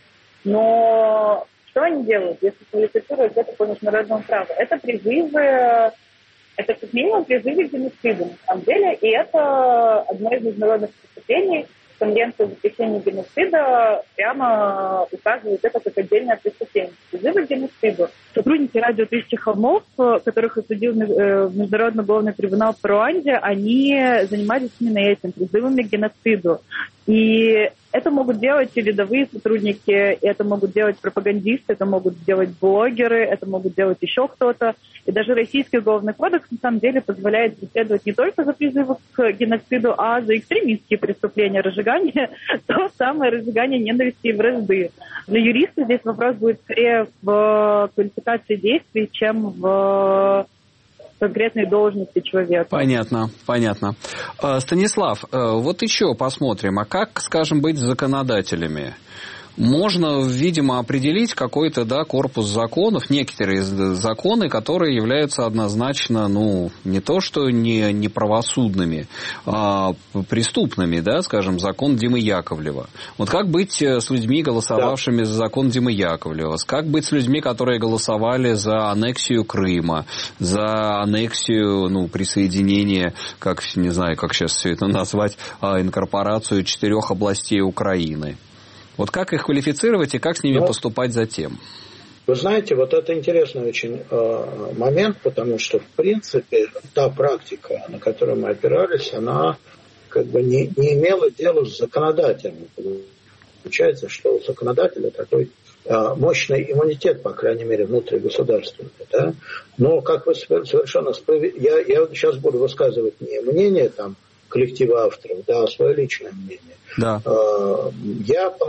но что они делают, если квалифицируют это по международному праву? Это призывы Это как минимум призывы к геноциду, на самом деле, и это одно из международных преступлений. Конвенция о запрещении геноцида прямо указывает это как отдельное преступление. Призывы к геноциду. Сотрудники радио «Тысячи холмов», которых осудил Международный уголовный трибунал по Руанде, они занимались именно этим, призывами к геноциду. И это могут делать и рядовые сотрудники, это могут делать пропагандисты, это могут делать блогеры, это могут делать еще кто-то. И даже Российский уголовный кодекс на самом деле позволяет преследовать не только за призывы к геноциду, а за экстремистские преступления, разжигание, то самое разжигание ненависти и вражды. Для юриста здесь вопрос будет скорее в квалификации действий, чем в конкретной должности человека. Понятно, понятно. Станислав, вот еще посмотрим, а как, скажем, быть законодателями? Можно, видимо, определить какой-то, да, корпус законов, некоторые законы, которые являются однозначно, ну, не то что не, не правосудными, а преступными, да, скажем, закон Димы Яковлева. Вот как быть с людьми, голосовавшими да. за закон Димы Яковлева? Как быть с людьми, которые голосовали за аннексию Крыма, за аннексию, ну, присоединение, как, не знаю, как сейчас все это назвать, инкорпорацию четырех областей Украины? Вот как их квалифицировать и как с ними ну, поступать затем? Вы знаете, вот это интересный очень э, момент, потому что, в принципе, та практика, на которую мы опирались, она как бы не, не имела дела с законодателем. Получается, что у законодателя такой э, мощный иммунитет, по крайней мере, внутригосударственный. Да? Но, как вы совершенно справедливо... Я, я сейчас буду высказывать не мнение там, коллектива авторов, да, а свое личное мнение. Да. Э, я полагаю,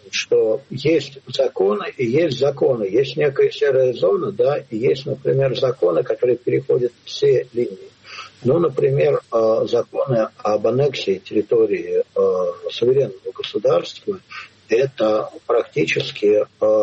что есть законы и есть законы. Есть некая серая зона, да, и есть, например, законы, которые переходят все линии. Ну, например, законы об аннексии территории суверенного государства, это практически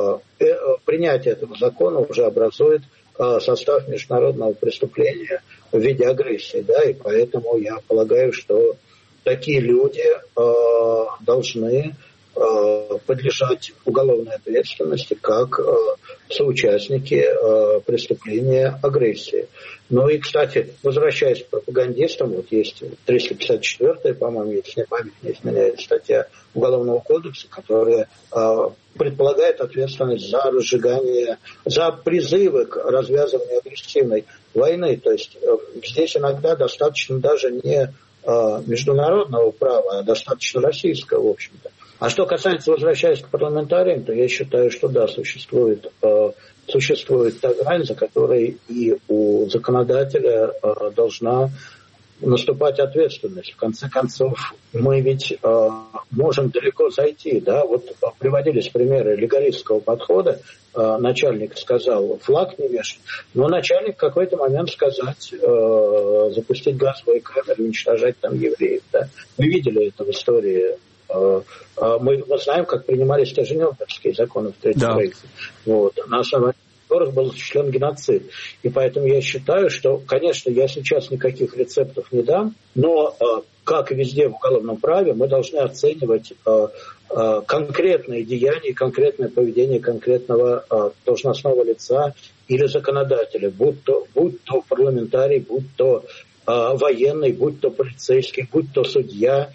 принятие этого закона уже образует состав международного преступления в виде агрессии, да, и поэтому я полагаю, что такие люди э, должны э, подлежать уголовной ответственности как э, соучастники э, преступления агрессии. Ну и, кстати, возвращаясь к пропагандистам, вот есть триста пятьдесят четвёртая, по-моему, если не память не изменяет, статья Уголовного кодекса, которая э, предполагает ответственность за разжигание, за призывы к развязыванию агрессивной войны. То есть э, здесь иногда достаточно даже не э, международного права, а достаточно российского, в общем-то. А что касается, возвращаясь к парламентариям, то я считаю, что да, существует, э, существует та грань, за которой и у законодателя э, должна наступать ответственность. В конце концов, мы ведь э, можем далеко зайти. Да? Вот приводились примеры легалистского подхода. Э, начальник сказал, флаг не вешать. Но начальник в какой-то момент сказать, э, запустить газовые камеры, уничтожать там евреев. Да? Мы видели это в истории. Э, э, мы, мы знаем, как принимались те же Нюрнбергские законы в Третьем Рейхе. Вот. На основании которых был осуществлен геноцид. И поэтому я считаю, что, конечно, я сейчас никаких рецептов не дам, но, как и везде в уголовном праве, мы должны оценивать конкретные деяния, конкретное поведение конкретного должностного лица или законодателя, будь то, будь то парламентарий, будь то военный, будь то полицейский, будь то судья,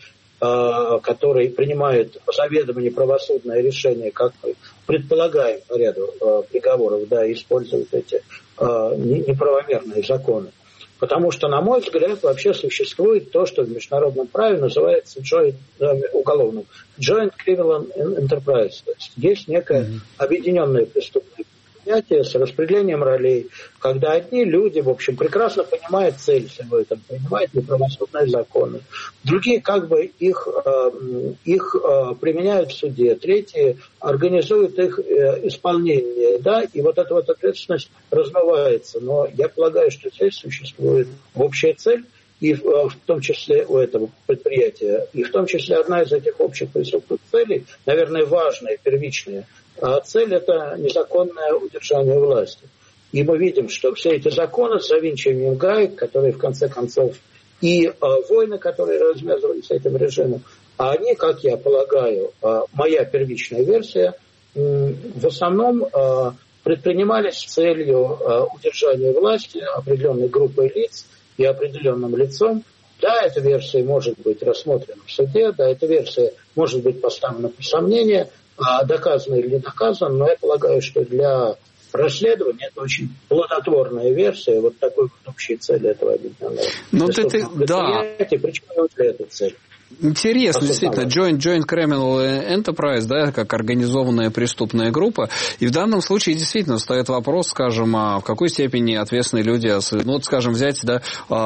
который принимает заведомо неправосудное решение, как мы предполагаем по ряду э, приговоров, да, используют эти э, неправомерные законы. Потому что, на мой взгляд, вообще существует то, что в международном праве называется joint, э, уголовным joint criminal enterprise. То есть есть некое mm-hmm. объединенное преступное понятие с распределением ролей, когда одни люди, в общем, прекрасно понимают цель всего этого, понимают неправосудные законы. Другие как бы их, э, их э, применяют в суде, третьи организуют их э, исполнение, да, и вот эта вот ответственность размывается. Но я полагаю, что здесь существует общая цель, и в, в том числе у этого предприятия, и в том числе одна из этих общих преступных целей, наверное, важная, первичная, а цель – это незаконное удержание власти. И мы видим, что все эти законы с завинчиванием гаек, которые в конце концов, и э, войны, которые развязывались этим режимом, а они, как я полагаю, э, моя первичная версия, э, в основном э, предпринимались с целью э, удержания власти определенной группой лиц и определенным лицом. Да, эта версия может быть рассмотрена в суде, да, эта версия может быть поставлена под сомнение, а доказано или не доказано, но я полагаю, что для расследования это очень плодотворная версия вот такой вот общей цели этого объединенного. Ну, ты, ты, да. Причем для этой цели. Интересно, действительно, Joint, Joint Criminal Enterprise, да, как организованная преступная группа. И в данном случае действительно встает вопрос, скажем, а в какой степени ответственные люди, ну вот, скажем, взять, да,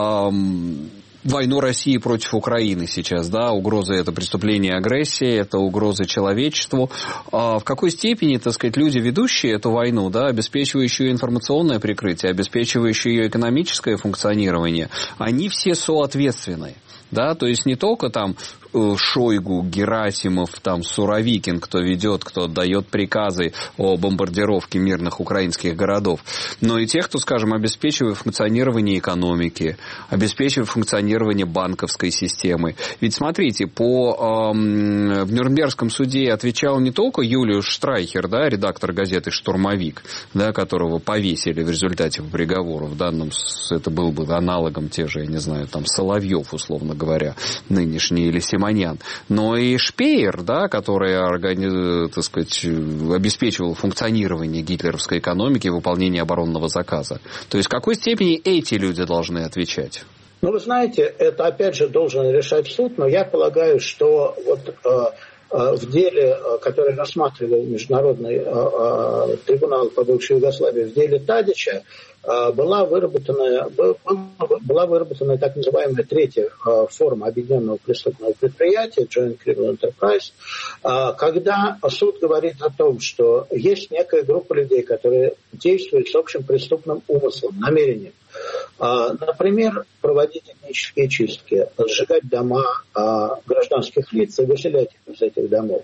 эм, войну России против Украины сейчас, да, угроза это преступление агрессии, это угроза человечеству. А в какой степени, так сказать, люди, ведущие эту войну, да, обеспечивающие информационное прикрытие, обеспечивающие ее экономическое функционирование, они все соответственны. Да, то есть не только там Шойгу, Герасимов, там Суровикин, кто ведет, кто отдает приказы о бомбардировке мирных украинских городов, но и тех, кто, скажем, обеспечивает функционирование экономики, обеспечивает функционирование банковской системы. Ведь смотрите, по эм, в Нюрнбергском суде отвечал не только Юлиус Штрайхер, да, редактор газеты «Штурмовик», да, которого повесили в результате приговора. В данном это был бы аналогом те же, я не знаю, там Соловьев, условно говоря, нынешний, или Симонян. Но и Шпеер, да, который, органи... так сказать, обеспечивал функционирование гитлеровской экономики и выполнение оборонного заказа. То есть в какой степени эти люди должны отвечать? Ну, вы знаете, это опять же должен решать суд, но я полагаю, что вот э, в деле, который рассматривал Международный трибунал по бывшей Югославии, в деле Тадича, была выработана, была выработана так называемая третья форма объединенного преступного предприятия, Joint Criminal Enterprise, когда суд говорит о том, что есть некая группа людей, которые действуют с общим преступным умыслом, намерением. Например, проводить этнические чистки, сжигать дома гражданских лиц и выселять их из этих домов.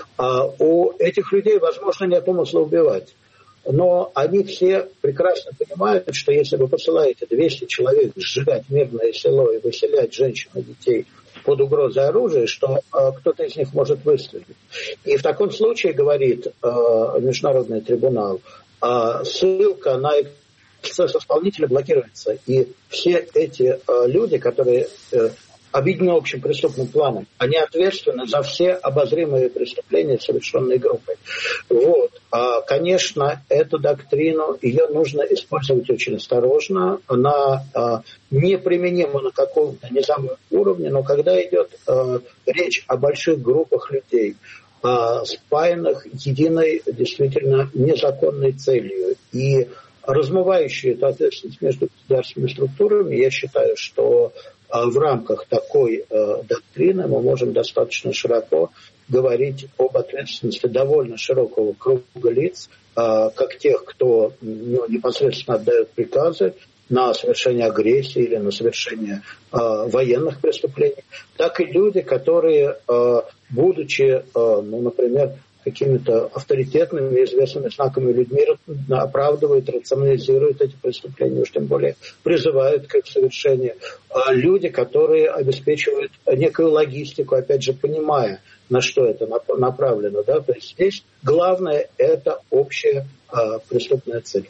У этих людей, возможно, нет умысла убивать. Но они все прекрасно понимают, что если вы посылаете двести человек сжигать мирное село и выселять женщин и детей под угрозой оружия, что э, кто-то из них может выстрелить. И в таком случае, говорит э, Международный трибунал, э, ссылка на процесс исполнителя блокируется. И все эти э, люди, которые э, объединены общим преступным планом, они ответственны за все обозримые преступления, совершенные группой. Вот. А, конечно, эту доктрину, ее нужно использовать очень осторожно. Она а, неприменима на каком-то низовом уровне, но когда идет а, речь о больших группах людей, а, спаянных единой, действительно, незаконной целью и размывающей эту ответственность между государственными структурами, я считаю, что в рамках такой э, доктрины мы можем достаточно широко говорить об ответственности довольно широкого круга лиц, э, как тех, кто ну, непосредственно отдает приказы на совершение агрессии или на совершение э, военных преступлений, так и люди, которые, э, будучи, э, ну, например, какими-то авторитетными, известными знаками людьми оправдывают, рационализируют эти преступления, уж тем более призывают к их совершению. А люди, которые обеспечивают некую логистику, опять же, понимая, на что это направлено. Да? То есть здесь главное – это общая а, преступная цель.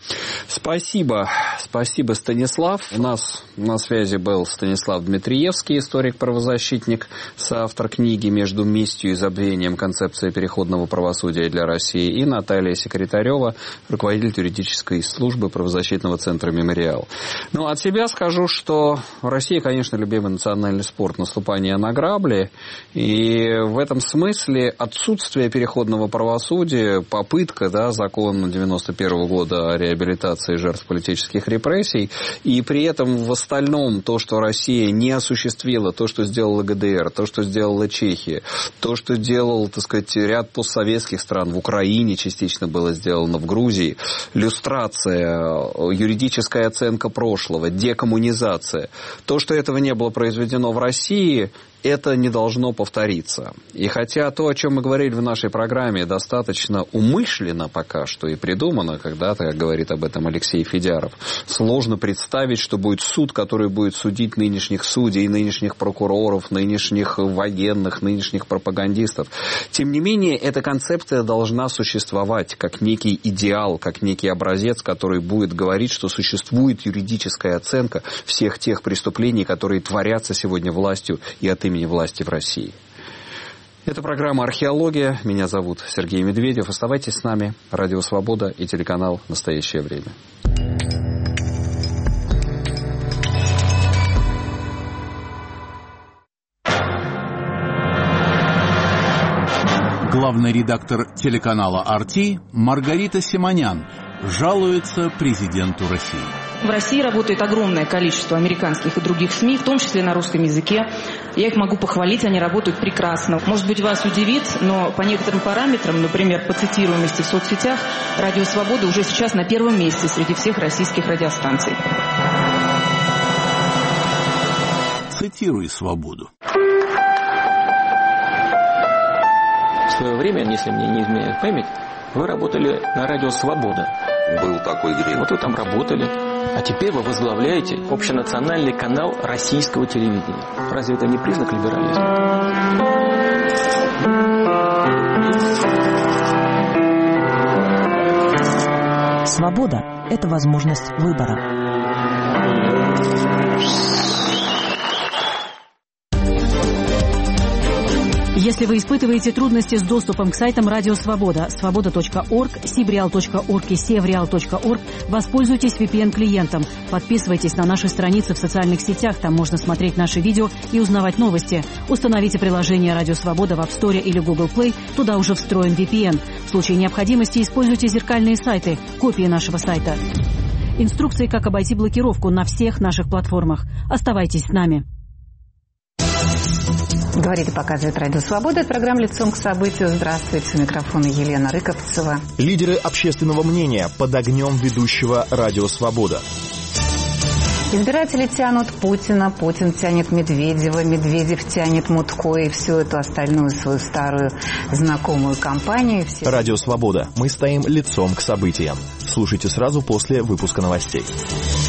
Спасибо. Спасибо, Станислав. У нас на связи был Станислав Дмитриевский, историк-правозащитник, соавтор книги «Между местью и забвением. Концепция переходного правосудия для России», и Наталья Секретарева, руководитель юридической службы правозащитного центра «Мемориал». Ну, от себя скажу, что Россия, конечно, любимый национальный спорт наступания на грабли, и в этом смысле отсутствие переходного правосудия, попытка, да, закон девяносто первого года о реабилитации жертв политических репрессий, и при этом в остальном то, что Россия не осуществила, то, что сделала ГДР, то, что сделала Чехия, то, что делал, так сказать, ряд постсоветских стран, в Украине частично было сделано, в Грузии, люстрация, юридическая оценка прошлого, декоммунизация, то, что этого не было произведено в России, это не должно повториться. И хотя то, о чем мы говорили в нашей программе, достаточно умышленно пока что и придумано, когда-то, как говорит об этом Алексей Федяров, сложно представить, что будет суд, который будет судить нынешних судей, нынешних прокуроров, нынешних военных, нынешних пропагандистов. Тем не менее, эта концепция должна существовать как некий идеал, как некий образец, который будет говорить, что существует юридическая оценка всех тех преступлений, которые творятся сегодня властью и от имени власти в России. Это программа «Археология». Меня зовут Сергей Медведев. Оставайтесь с нами. Радио «Свобода» и телеканал «Настоящее время». Главный редактор телеканала ар ти Маргарита Симонян жалуется президенту России. В России работает огромное количество американских и других СМИ, в том числе на русском языке. Я их могу похвалить, они работают прекрасно. Может быть, вас удивит, но по некоторым параметрам, например, по цитируемости в соцсетях, «Радио Свобода» уже сейчас на первом месте среди всех российских радиостанций. Цитируй «Свободу». В свое время, если мне не изменяет память, вы работали на радио «Свобода». Был такой грех. Вот вы там работали. А теперь вы возглавляете общенациональный канал российского телевидения. Разве это не признак либерализма? Свобода – это возможность выбора. Если вы испытываете трудности с доступом к сайтам Радио Свобода, свобода точка орг, сибреал точка орг и севреал точка орг, воспользуйтесь ви пи эн-клиентом. Подписывайтесь на наши страницы в социальных сетях, там можно смотреть наши видео и узнавать новости. Установите приложение Радио Свобода в App Store или Google Play, туда уже встроен ви пи эн. В случае необходимости используйте зеркальные сайты, копии нашего сайта. Инструкции, как обойти блокировку на всех наших платформах. Оставайтесь с нами. Говорит и показывает Радио Свобода. Это программа «Лицом к событию». Здравствуйте. У микрофона Елена Рыковцева. Лидеры общественного мнения под огнем ведущего Радио Свобода. Избиратели тянут Путина, Путин тянет Медведева, Медведев тянет Мутко и всю эту остальную свою старую знакомую компанию. Все... Радио Свобода. Мы стоим лицом к событиям. Слушайте сразу после выпуска новостей.